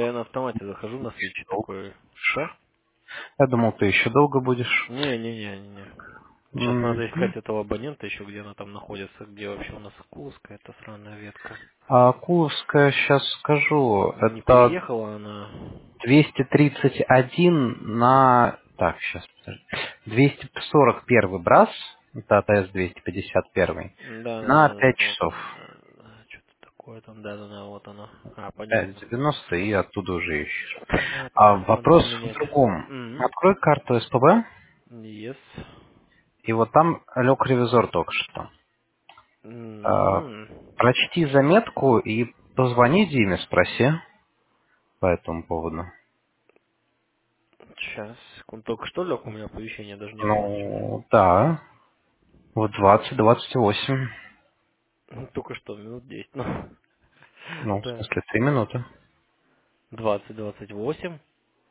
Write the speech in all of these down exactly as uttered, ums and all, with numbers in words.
я на автомате захожу на Еще свече долго. такой. Что? Я думал, ты еще долго будешь. Не-не-не-не-не. Сейчас надо Мгм. искать этого абонента еще, где она там находится, где вообще у нас Кулская, эта сраная ветка. А Куловская, сейчас скажу, Не это переехала она. двести тридцать один на... Так, сейчас, двести сорок один брас, это АТС двести пятьдесят один, на Да-да-да, пять вот часов. она. Что-то такое там, да-да-да, вот она. А, пять понятно. девяносто и оттуда уже ищешь. А Понятно, надо вопрос в поменять. другом. М. Открой карту СПБ, Yes. и вот там лег ревизор только что. А, М. Прочти заметку и позвони Диме, спроси по этому поводу. Сейчас. Он только что лег, у меня оповещения даже не было. Ну, да, в двадцать двадцать восемь. Ну, только что, минут десять. Ну. Ну, в Так. смысле, три минуты. двадцать двадцать восемь.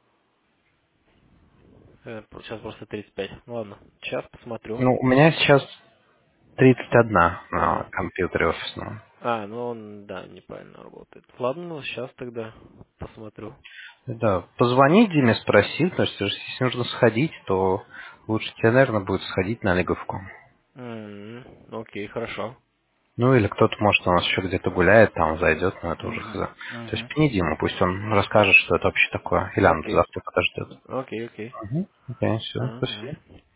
Сейчас просто тридцать пять. Ну ладно. Сейчас посмотрю. Ну, у меня сейчас тридцать один на Ага. компьютере офисном. А, ну он, да, неправильно работает. Ладно, ну сейчас тогда посмотрю. Да, позвони Диме, спроси, потому что если нужно сходить, то лучше тебе, наверное, будет сходить на Лиговку. М, Окей, хорошо. Ну, или кто-то, может, у нас еще где-то гуляет, там зайдет, но это уже Угу. хз. То есть Угу. пни Диму, пусть он расскажет, что это вообще такое. Или она Окей. завтра подождет. Окей, окей. Угу. Окей, все, Ага. спасибо.